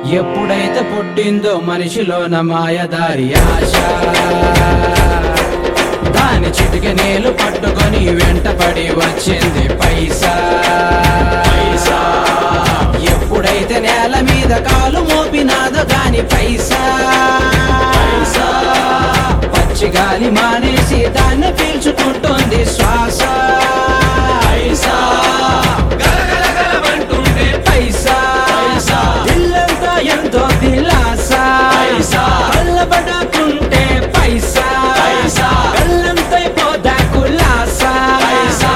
ఎప్పుడైతే పుట్టిందో మనిషిలోన మాయదారి ఆశ, దాని చిటికెనేలు పట్టుకొని వెంటపడి వచ్చింది పైసా. ఎప్పుడైతే నేల మీద కాలు మోపినాదో దాని పైసా, పచ్చి గాలి మానేసి దాన్ని పీల్చుకుంటుంది